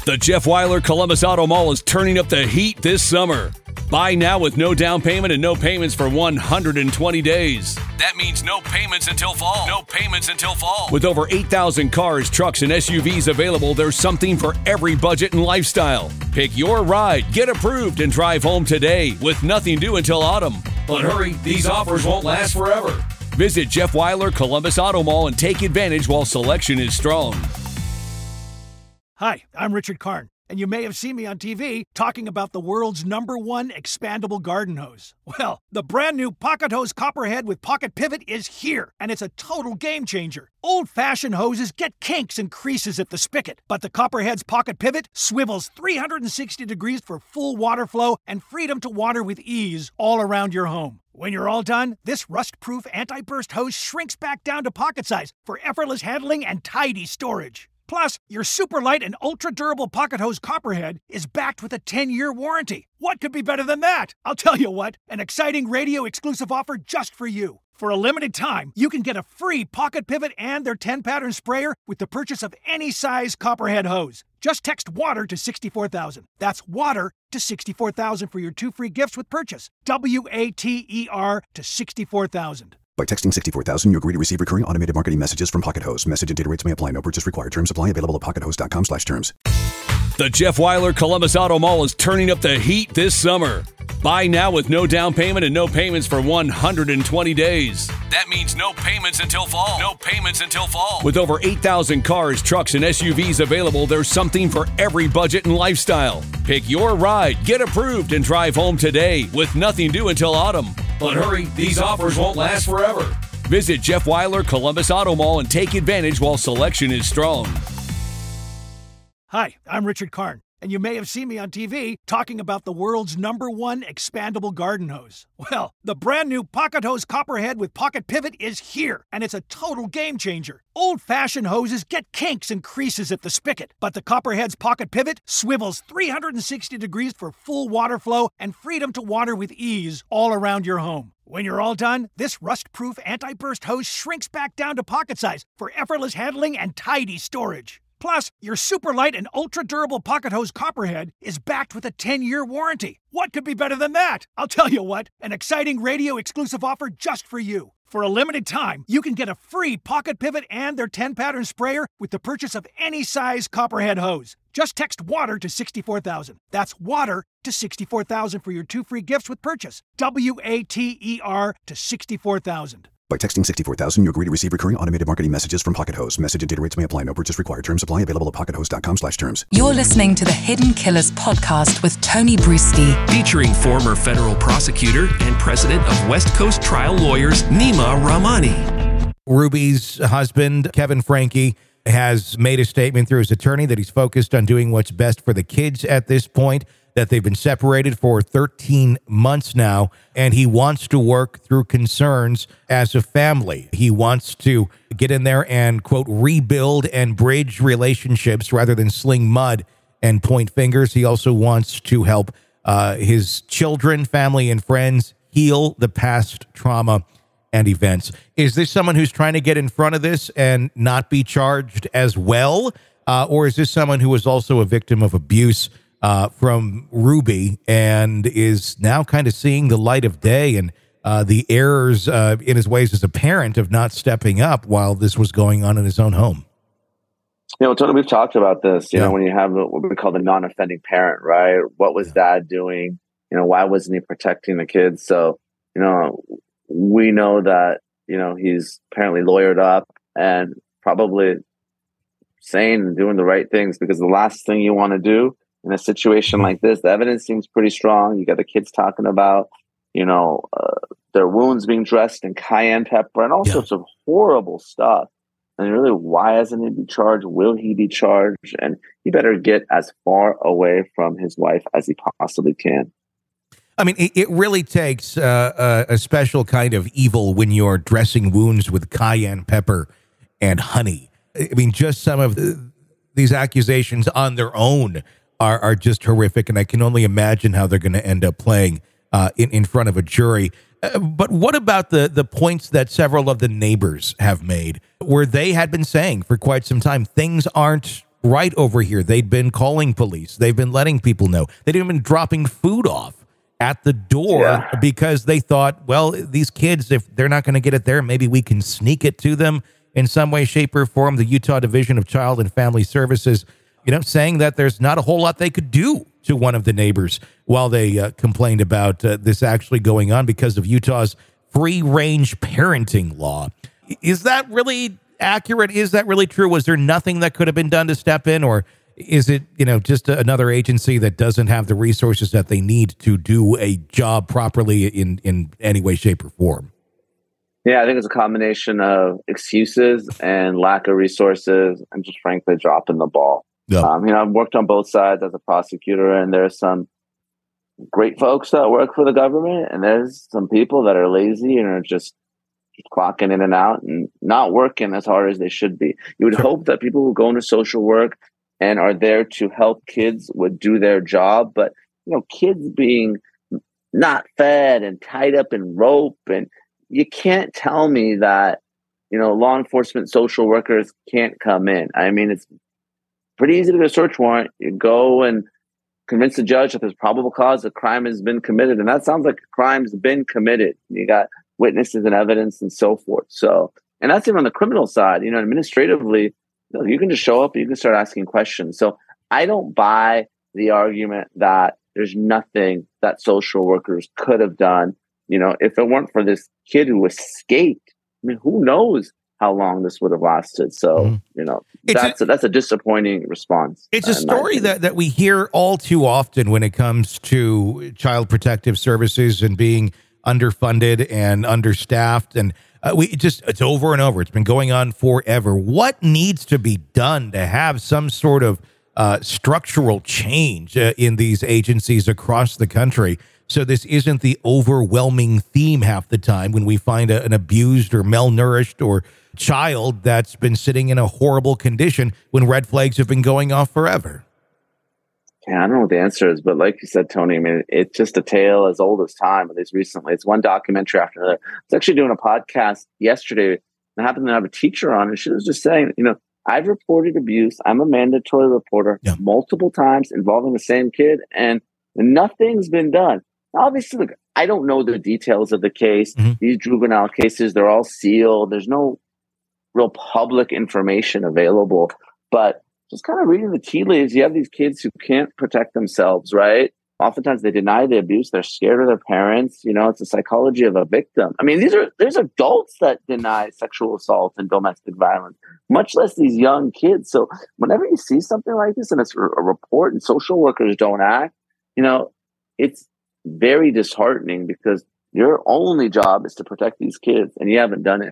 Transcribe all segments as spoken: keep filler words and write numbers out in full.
The Jeff Weiler Columbus Auto Mall is turning up the heat this summer. Buy now with no down payment and no payments for one hundred twenty days. That means no payments until fall. No payments until fall. With over eight thousand cars, trucks, and S U Vs available, there's something for every budget and lifestyle. Pick your ride, get approved, and drive home today with nothing due until autumn. But hurry, these offers won't last forever. Visit Jeff Weiler Columbus Auto Mall and take advantage while selection is strong. Hi, I'm Richard Karn, and you may have seen me on T V talking about the world's number one expandable garden hose. Well, the brand new Pocket Hose Copperhead with Pocket Pivot is here, and it's a total game changer. Old-fashioned hoses get kinks and creases at the spigot, but the Copperhead's Pocket Pivot swivels three hundred sixty degrees for full water flow and freedom to water with ease all around your home. When you're all done, this rust-proof anti-burst hose shrinks back down to pocket size for effortless handling and tidy storage. Plus, your super light and ultra-durable Pocket Hose Copperhead is backed with a ten-year warranty. What could be better than that? I'll tell you what, an exciting radio-exclusive offer just for you. For a limited time, you can get a free Pocket Pivot and their ten-pattern sprayer with the purchase of any size Copperhead hose. Just text WATER to sixty-four thousand. That's WATER to sixty-four thousand for your two free gifts with purchase. W A T E R to sixty-four thousand. By texting sixty-four thousand, you agree to receive recurring automated marketing messages from Pocket Hose. Message and data rates may apply. No purchase required. Terms apply. Available at pockethose.com slash terms. The Jeff Weiler Columbus Auto Mall is turning up the heat this summer. Buy now with no down payment and no payments for one hundred twenty days. That means no payments until fall. No payments until fall. With over eight thousand cars, trucks, and S U Vs available, there's something for every budget and lifestyle. Pick your ride, get approved, and drive home today with nothing due until autumn. But hurry, these offers won't last forever. Visit Jeff Weiler Columbus Auto Mall and take advantage while selection is strong. Hi, I'm Richard Karn, and you may have seen me on T V talking about the world's number one expandable garden hose. Well, the brand new Pocket Hose Copperhead with Pocket Pivot is here, and it's a total game changer. Old-fashioned hoses get kinks and creases at the spigot, but the Copperhead's Pocket Pivot swivels three hundred sixty degrees for full water flow and freedom to water with ease all around your home. When you're all done, this rust-proof anti-burst hose shrinks back down to pocket size for effortless handling and tidy storage. Plus, your super light and ultra-durable Pocket Hose Copperhead is backed with a ten-year warranty. What could be better than that? I'll tell you what, an exciting radio-exclusive offer just for you. For a limited time, you can get a free Pocket Pivot and their ten-pattern sprayer with the purchase of any size Copperhead hose. Just text WATER to sixty-four thousand. That's WATER to sixty-four thousand for your two free gifts with purchase. W A T E R to sixty-four thousand. By texting sixty-four thousand, you agree to receive recurring automated marketing messages from Pocket Hose. Message and data rates may apply. No purchase required. Terms apply. Available at pockethose.com slash terms. You're listening to the Hidden Killers podcast with Tony Bruschi. Featuring former federal prosecutor and president of West Coast Trial Lawyers, Nima Rahmani. Ruby's husband, Kevin Franke, has made a statement through his attorney that he's focused on doing what's best for the kids at this point, that they've been separated for thirteen months now, and he wants to work through concerns as a family. He wants to get in there and, quote, rebuild and bridge relationships rather than sling mud and point fingers. He also wants to help uh, his children, family, and friends heal the past trauma and events. Is this someone who's trying to get in front of this and not be charged as well? Uh, or is this someone who was also a victim of abuse Uh, from Ruby and is now kind of seeing the light of day and uh, the errors uh, in his ways as a parent of not stepping up while this was going on in his own home? You know, Tony, we've talked about this, you Yeah. know, when you have what we call the non-offending parent, right? What was dad doing? You know, why wasn't he protecting the kids? So, you know, we know that, you know, he's apparently lawyered up and probably saying and doing the right things, because the last thing you want to do in a situation like this, the evidence seems pretty strong. You got the kids talking about, you know, uh, their wounds being dressed in cayenne pepper and all yeah. sorts of horrible stuff. And really, why hasn't he be charged? Will he be charged? And he better get as far away from his wife as he possibly can. I mean, it, it really takes uh, a, a special kind of evil when you're dressing wounds with cayenne pepper and honey. I mean, just some of the, these accusations on their own Are, are just horrific, and I can only imagine how they're going to end up playing uh, in, in front of a jury. Uh, but what about the, the points that several of the neighbors have made, where they had been saying for quite some time, things aren't right over here. They'd been calling police. They've been letting people know. They'd even been dropping food off at the door yeah. because they thought, well, these kids, if they're not going to get it there, maybe we can sneak it to them in some way, shape, or form. The Utah Division of Child and Family Services, you know, saying that there's not a whole lot they could do to one of the neighbors while they uh, complained about uh, this actually going on because of Utah's free-range parenting law. Is that really accurate? Is that really true? Was there nothing that could have been done to step in, or is it, you know, just another agency that doesn't have the resources that they need to do a job properly in, in any way, shape, or form? Yeah, I think it's a combination of excuses and lack of resources and just frankly dropping the ball. Yeah. Um, you know, I've worked on both sides as a prosecutor, and there's some great folks that work for the government, and there's some people that are lazy and are just clocking in and out and not working as hard as they should be. You would sure. hope that people who go into social work and are there to help kids would do their job. But, you know, kids being not fed and tied up in rope, and you can't tell me that, you know, law enforcement social workers can't come in. I mean, it's pretty easy to get a search warrant. You go and convince the judge that there's probable cause a crime has been committed. And that sounds like a crime's been committed. You got witnesses and evidence and so forth. So, and that's even on the criminal side. You know, administratively, you know, you can just show up and you can start asking questions. So I don't buy the argument that there's nothing that social workers could have done. You know, if it weren't for this kid who escaped, I mean, who knows how long this would have lasted. So, mm-hmm. you know, it's that's a, a, that's a disappointing response. It's a story that, that we hear all too often when it comes to child protective services and being underfunded and understaffed. And uh, we just, it's over and over. It's been going on forever. What needs to be done to have some sort of uh, structural change uh, in these agencies across the country, so this isn't the overwhelming theme half the time when we find a, an abused or malnourished or child that's been sitting in a horrible condition when red flags have been going off forever? Yeah, I don't know what the answer is, but like you said, Tony, I mean, it's just a tale as old as time, at least recently. It's one documentary after another. I was actually doing a podcast yesterday, and I happened to have a teacher on, and she was just saying, you know, I've reported abuse. I'm a mandatory reporter yeah. multiple times involving the same kid, and nothing's been done. Obviously, look, I don't know the details of the case. Mm-hmm. These juvenile cases, they're all sealed. There's no real public information available, but just kind of reading the tea leaves, you have these kids who can't protect themselves, right? Oftentimes they deny the abuse. They're scared of their parents. You know, it's the psychology of a victim. I mean, these are, there's adults that deny sexual assault and domestic violence, much less these young kids. So whenever you see something like this and it's a report and social workers don't act, you know, it's very disheartening because your only job is to protect these kids and you haven't done it.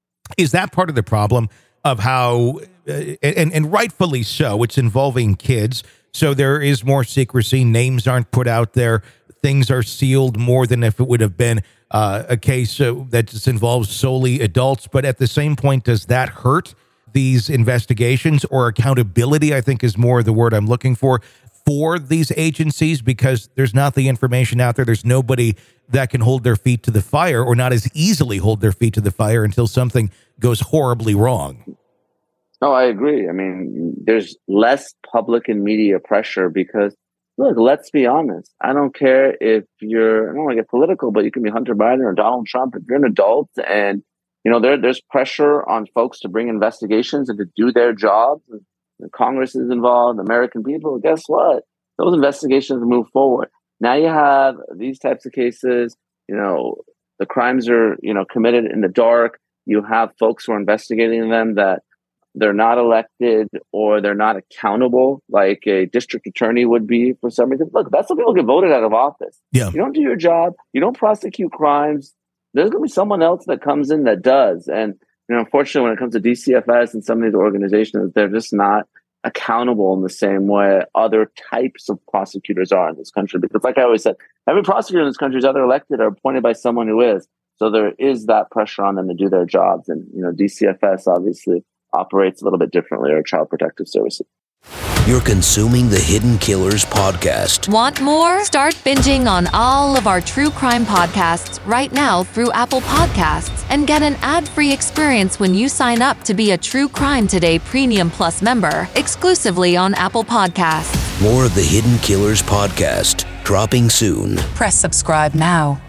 Is that part of the problem of how, uh, and, and rightfully so, it's involving kids, so there is more secrecy, names aren't put out there, things are sealed more than if it would have been uh, a case uh, that just involves solely adults, but at the same point, does that hurt these investigations, or accountability, I think is more the word I'm looking for, for these agencies, because there's not the information out there. There's nobody that can hold their feet to the fire, or not as easily hold their feet to the fire until something goes horribly wrong. No, I agree. I mean, there's less public and media pressure because, look, let's be honest. I don't care if you're, I don't want to get political, but you can be Hunter Biden or Donald Trump. If you're an adult and, you know, there, there's pressure on folks to bring investigations and to do their jobs, and Congress is involved, American people, guess what? Those investigations move forward. Now you have these types of cases, you know, the crimes are, you know, committed in the dark. You have folks who are investigating them that they're not elected or they're not accountable like a district attorney would be for some reason. Look, that's what people get voted out of office. Yeah. You don't do your job. You don't prosecute crimes. There's going to be someone else that comes in that does. And, you know, unfortunately, when it comes to D C F S and some of these organizations, they're just not accountable in the same way other types of prosecutors are in this country. Because like I always said, every prosecutor in this country is either elected or appointed by someone who is. So there is that pressure on them to do their jobs. And, you know, D C F S obviously operates a little bit differently, or Child Protective Services. You're consuming the Hidden Killers podcast. Want more? Start binging on all of our true crime podcasts right now through Apple Podcasts and get an ad-free experience when you sign up to be a True Crime Today Premium Plus member exclusively on Apple Podcasts. More of the Hidden Killers podcast dropping soon. Press subscribe now.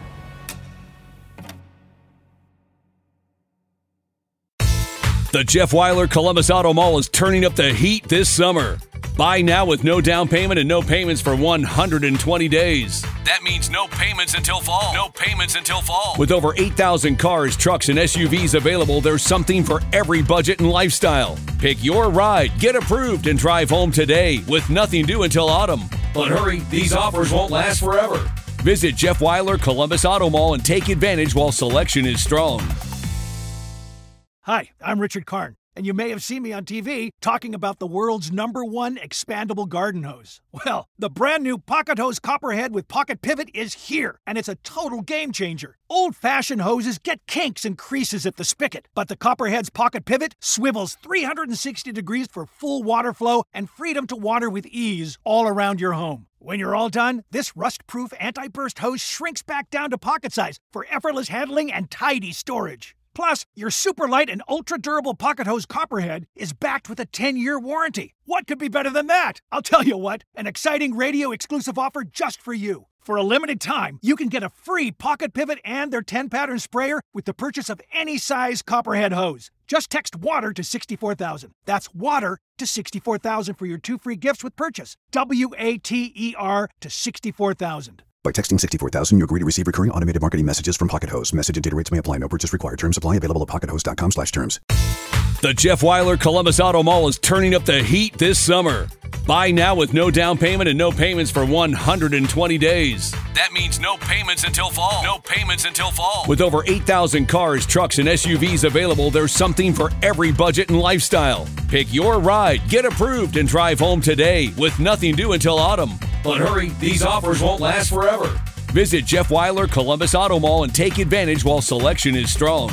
The Jeff Weiler Columbus Auto Mall is turning up the heat this summer. Buy now with no down payment and no payments for one hundred twenty days. That means no payments until fall. No payments until fall. With over eight thousand cars, trucks, and S U Vs available, there's something for every budget and lifestyle. Pick your ride, get approved, and drive home today with nothing due until autumn. But hurry, these offers won't last forever. Visit Jeff Weiler Columbus Auto Mall and take advantage while selection is strong. Hi, I'm Richard Karn, and you may have seen me on T V talking about the world's number one expandable garden hose. Well, the brand new Pocket Hose Copperhead with Pocket Pivot is here, and it's a total game changer. Old-fashioned hoses get kinks and creases at the spigot, but the Copperhead's Pocket Pivot swivels three hundred sixty degrees for full water flow and freedom to water with ease all around your home. When you're all done, this rust-proof anti-burst hose shrinks back down to pocket size for effortless handling and tidy storage. Plus, your super light and ultra-durable Pocket Hose Copperhead is backed with a ten-year warranty. What could be better than that? I'll tell you what, an exciting radio-exclusive offer just for you. For a limited time, you can get a free Pocket Pivot and their ten-pattern sprayer with the purchase of any size Copperhead hose. Just text WATER to sixty-four thousand. That's WATER to sixty-four thousand for your two free gifts with purchase. W A T E R to sixty-four thousand. By texting sixty-four thousand, you agree to receive recurring automated marketing messages from Pocket Hose. Message and data rates may apply. No purchase required. Terms apply. Available at pockethose.com slash terms. The Jeff Weiler Columbus Auto Mall is turning up the heat this summer. Buy now with no down payment and no payments for one hundred twenty days. That means no payments until fall. No payments until fall. With over eight thousand cars, trucks, and S U Vs available, there's something for every budget and lifestyle. Pick your ride, get approved, and drive home today with nothing due until autumn. But hurry, these offers won't last forever. Visit Jeff Weiler Columbus Auto Mall and take advantage while selection is strong.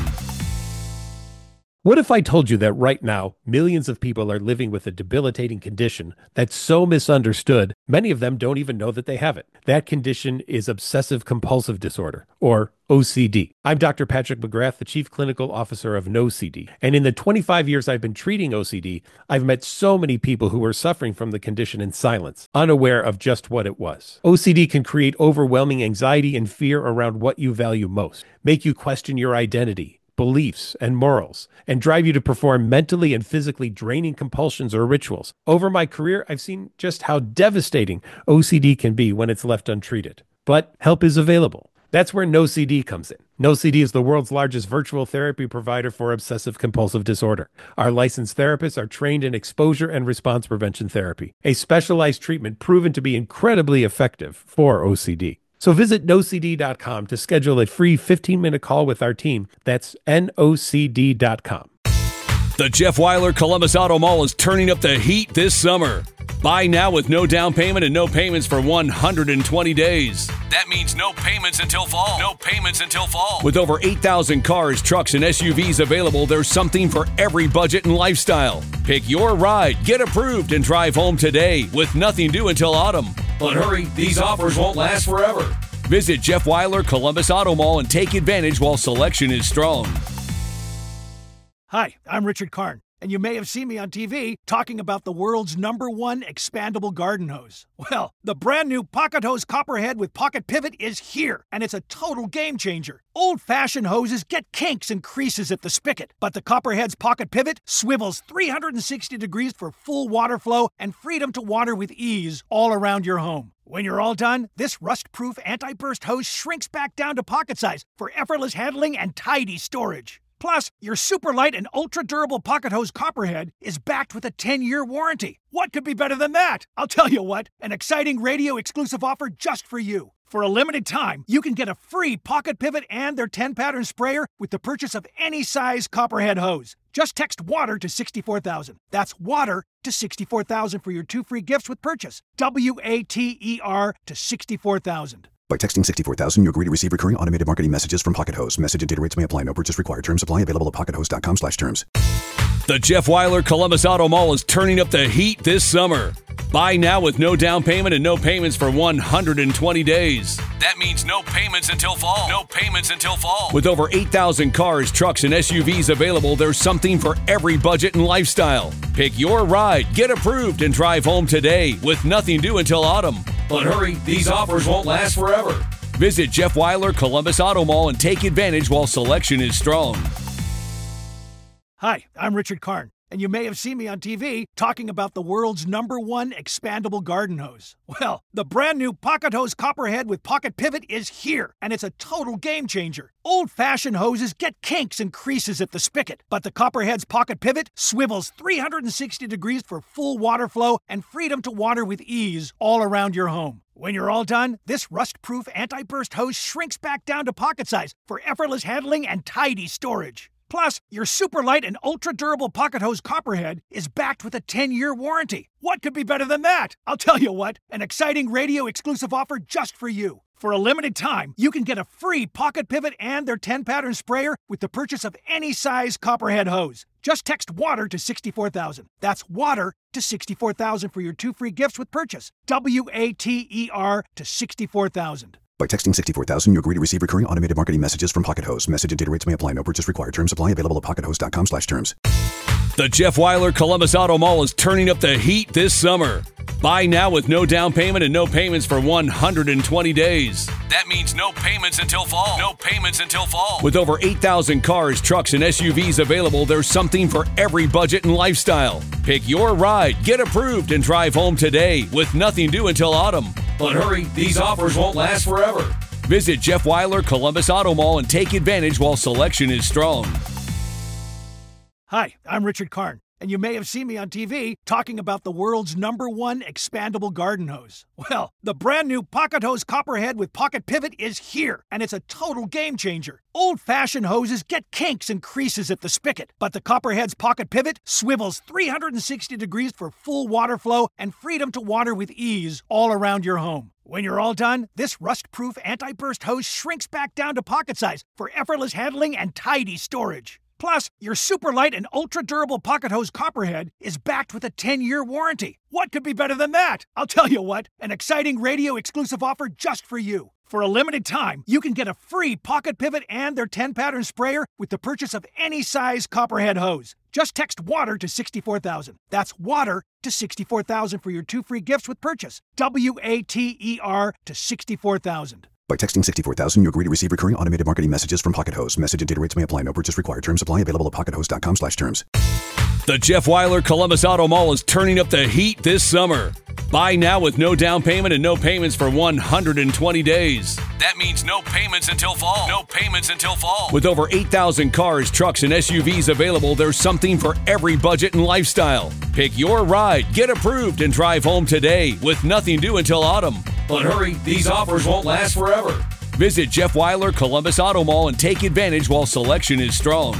What if I told you that right now, millions of people are living with a debilitating condition that's so misunderstood, many of them don't even know that they have it? That condition is obsessive compulsive disorder, or O C D. I'm Doctor Patrick McGrath, the Chief Clinical Officer of No C D. And in the twenty-five years I've been treating O C D, I've met so many people who were suffering from the condition in silence, unaware of just what it was. O C D can create overwhelming anxiety and fear around what you value most, make you question your identity, beliefs, and morals, and drive you to perform mentally and physically draining compulsions or rituals. Over my career, I've seen just how devastating O C D can be when it's left untreated. But help is available. That's where No C D comes in. No C D is the world's largest virtual therapy provider for obsessive compulsive disorder. Our licensed therapists are trained in exposure and response prevention therapy, a specialized treatment proven to be incredibly effective for O C D. So visit no c d dot com to schedule a free fifteen-minute call with our team. That's N O C D dot com. The Jeff Weiler Columbus Auto Mall is turning up the heat this summer. Buy now with no down payment and no payments for one hundred twenty days. That means no payments until fall. No payments until fall. With over eight thousand cars, trucks, and S U Vs available, there's something for every budget and lifestyle. Pick your ride, get approved, and drive home today with nothing due until autumn. But hurry, these offers won't last forever. Visit Jeff Weiler Columbus Auto Mall and take advantage while selection is strong. Hi, I'm Richard Karn, and you may have seen me on T V talking about the world's number one expandable garden hose. Well, the brand new Pocket Hose Copperhead with Pocket Pivot is here, and it's a total game changer. Old-fashioned hoses get kinks and creases at the spigot, but the Copperhead's Pocket Pivot swivels three hundred sixty degrees for full water flow and freedom to water with ease all around your home. When you're all done, this rust-proof anti-burst hose shrinks back down to pocket size for effortless handling and tidy storage. Plus, your super light and ultra-durable Pocket Hose Copperhead is backed with a ten-year warranty. What could be better than that? I'll tell you what, an exciting radio-exclusive offer just for you. For a limited time, you can get a free Pocket Pivot and their ten-pattern sprayer with the purchase of any size Copperhead hose. Just text WATER to sixty-four thousand. That's WATER to sixty-four thousand for your two free gifts with purchase. W A T E R to sixty-four thousand. By texting sixty-four thousand, you agree to receive recurring automated marketing messages from Pocket Host. Message and data rates may apply. No purchase required. Terms apply. Available at pocket host dot com slash terms. The Jeff Weiler Columbus Auto Mall is turning up the heat this summer. Buy now with no down payment and no payments for one hundred twenty days. That means no payments until fall. No payments until fall. With over eight thousand cars, trucks, and S U Vs available, there's something for every budget and lifestyle. Pick your ride, get approved, and drive home today with nothing due until autumn. But hurry, these offers won't last forever. Visit Jeff Weiler Columbus Auto Mall and take advantage while selection is strong. Hi, I'm Richard Karn, and you may have seen me on T V talking about the world's number one expandable garden hose. Well, the brand new Pocket Hose Copperhead with Pocket Pivot is here, and it's a total game changer. Old-fashioned hoses get kinks and creases at the spigot, but the Copperhead's Pocket Pivot swivels three hundred sixty degrees for full water flow and freedom to water with ease all around your home. When you're all done, this rust-proof anti-burst hose shrinks back down to pocket size for effortless handling and tidy storage. Plus, your super light and ultra-durable Pocket Hose Copperhead is backed with a ten-year warranty. What could be better than that? I'll tell you what, an exciting radio-exclusive offer just for you. For a limited time, you can get a free Pocket Pivot and their ten-pattern sprayer with the purchase of any size Copperhead hose. Just text WATER to sixty-four thousand. That's WATER to sixty-four thousand for your two free gifts with purchase. W A T E R to sixty-four thousand. By texting sixty-four thousand, you agree to receive recurring automated marketing messages from Pocket Host. Message and data rates may apply. No purchase required. Terms apply. Available at pocket host dot com slash terms. The Jeff Weiler Columbus Auto Mall is turning up the heat this summer. Buy now with no down payment and no payments for one hundred twenty days. That means no payments until fall. No payments until fall. With over eight thousand cars, trucks, and S U Vs available, there's something for every budget and lifestyle. Pick your ride, get approved, and drive home today with nothing due until autumn. But hurry, these offers won't last forever. Visit Jeff Weiler Columbus Auto Mall and take advantage while selection is strong. Hi, I'm Richard Karn, and you may have seen me on T V talking about the world's number one expandable garden hose. Well, the brand new Pocket Hose Copperhead with Pocket Pivot is here, and it's a total game changer. Old-fashioned hoses get kinks and creases at the spigot, but the Copperhead's Pocket Pivot swivels three hundred sixty degrees for full water flow and freedom to water with ease all around your home. When you're all done, this rust-proof anti-burst hose shrinks back down to pocket size for effortless handling and tidy storage. Plus, your super light and ultra-durable Pocket Hose Copperhead is backed with a ten-year warranty. What could be better than that? I'll tell you what, an exciting radio-exclusive offer just for you. For a limited time, you can get a free Pocket Pivot and their ten-pattern sprayer with the purchase of any size Copperhead hose. Just text WATER to sixty-four thousand. That's WATER to sixty-four thousand for your two free gifts with purchase. W A T E R to sixty-four thousand. By texting sixty-four thousand, you agree to receive recurring automated marketing messages from Pocket Host. Message and data rates may apply. No purchase required. Terms apply. Available at pocket host dot com slash terms. The Jeff Weiler Columbus Auto Mall is turning up the heat this summer. Buy now with no down payment and no payments for one hundred twenty days. That means no payments until fall. No payments until fall. With over eight thousand cars, trucks, and S U Vs available, there's something for every budget and lifestyle. Pick your ride, get approved, and drive home today with nothing due until autumn. But hurry, these offers won't last forever. Visit Jeff Weiler Columbus Auto Mall and take advantage while selection is strong.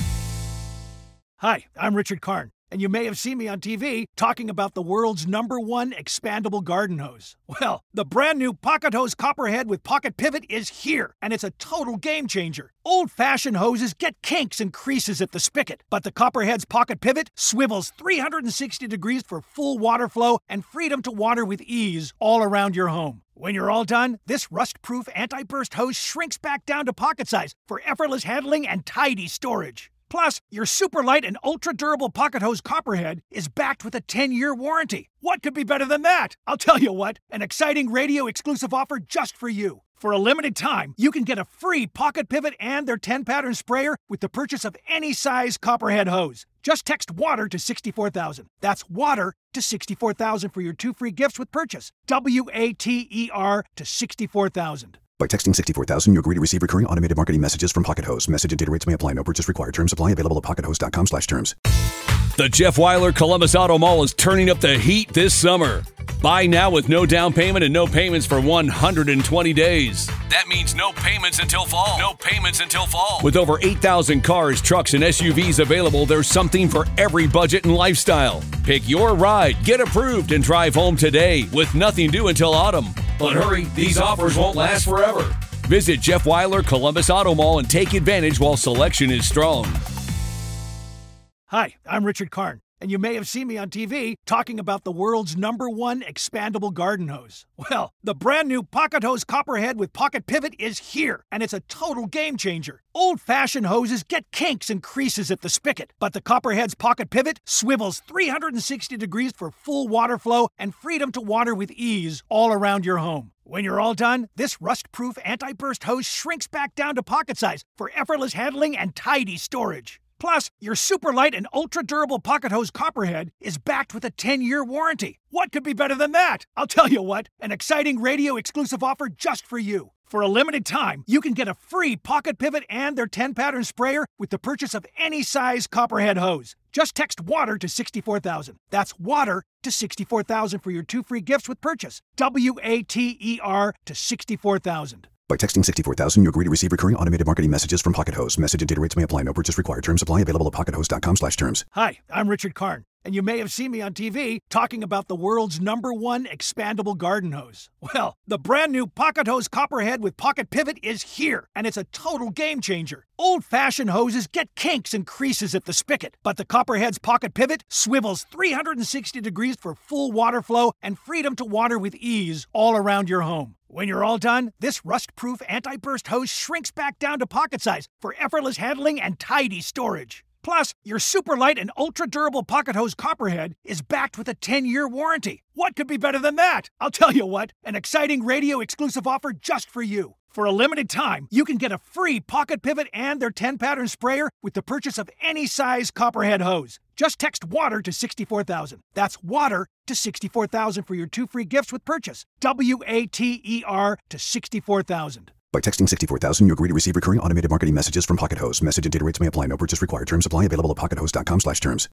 Hi, I'm Richard Karn, and you may have seen me on T V talking about the world's number one expandable garden hose. Well, the brand new Pocket Hose Copperhead with Pocket Pivot is here, and it's a total game changer. Old-fashioned hoses get kinks and creases at the spigot, but the Copperhead's Pocket Pivot swivels three hundred sixty degrees for full water flow and freedom to water with ease all around your home. When you're all done, this rust-proof anti-burst hose shrinks back down to pocket size for effortless handling and tidy storage. Plus, your super light and ultra-durable Pocket Hose Copperhead is backed with a ten-year warranty. What could be better than that? I'll tell you what, an exciting radio-exclusive offer just for you. For a limited time, you can get a free Pocket Pivot and their ten-pattern sprayer with the purchase of any size Copperhead hose. Just text WATER to sixty-four thousand. That's WATER to sixty-four thousand for your two free gifts with purchase. W A T E R to sixty-four thousand. By texting sixty-four thousand, you agree to receive recurring automated marketing messages from Pocket Host. Message and data rates may apply. No purchase required. Terms apply. Available at pocket host dot com slash terms. The Jeff Weiler Columbus Auto Mall is turning up the heat this summer. Buy now with no down payment and no payments for one hundred twenty days. That means no payments until fall. No payments until fall. With over eight thousand cars, trucks, and S U Vs available, there's something for every budget and lifestyle. Pick your ride, get approved, and drive home today with nothing due until autumn. But hurry, these offers won't last forever. Visit Jeff Weiler Columbus Auto Mall and take advantage while selection is strong. Hi, I'm Richard Karn, and you may have seen me on T V talking about the world's number one expandable garden hose. Well, the brand new Pocket Hose Copperhead with Pocket Pivot is here, and it's a total game changer. Old-fashioned hoses get kinks and creases at the spigot, but the Copperhead's Pocket Pivot swivels three hundred sixty degrees for full water flow and freedom to water with ease all around your home. When you're all done, this rust-proof anti-burst hose shrinks back down to pocket size for effortless handling and tidy storage. Plus, your super light and ultra-durable Pocket Hose Copperhead is backed with a ten-year warranty. What could be better than that? I'll tell you what, an exciting radio-exclusive offer just for you. For a limited time, you can get a free Pocket Pivot and their ten-pattern sprayer with the purchase of any size Copperhead hose. Just text WATER to sixty-four thousand. That's WATER to sixty-four thousand for your two free gifts with purchase. W A T E R to sixty-four thousand. By texting sixty-four thousand, you agree to receive recurring automated marketing messages from Pocket Hose. Message and data rates may apply. No purchase required. Terms apply. Available at pockethose.com slash terms. Hi, I'm Richard Karn, and you may have seen me on T V talking about the world's number one expandable garden hose. Well, the brand new Pocket Hose Copperhead with Pocket Pivot is here, and it's a total game changer. Old-fashioned hoses get kinks and creases at the spigot, but the Copperhead's Pocket Pivot swivels three hundred sixty degrees for full water flow and freedom to water with ease all around your home. When you're all done, this rust-proof anti-burst hose shrinks back down to pocket size for effortless handling and tidy storage. Plus, your super light and ultra-durable Pocket Hose Copperhead is backed with a ten-year warranty. What could be better than that? I'll tell you what, an exciting radio-exclusive offer just for you. For a limited time, you can get a free Pocket Pivot and their ten-pattern sprayer with the purchase of any size Copperhead hose. Just text WATER to sixty-four thousand. That's WATER to sixty-four thousand for your two free gifts with purchase. W A T E R to sixty-four thousand. By texting sixty-four thousand, you agree to receive recurring automated marketing messages from Pocket Hose. Message and data rates may apply. No purchase required. Terms apply. Available at pockethose.com slash terms.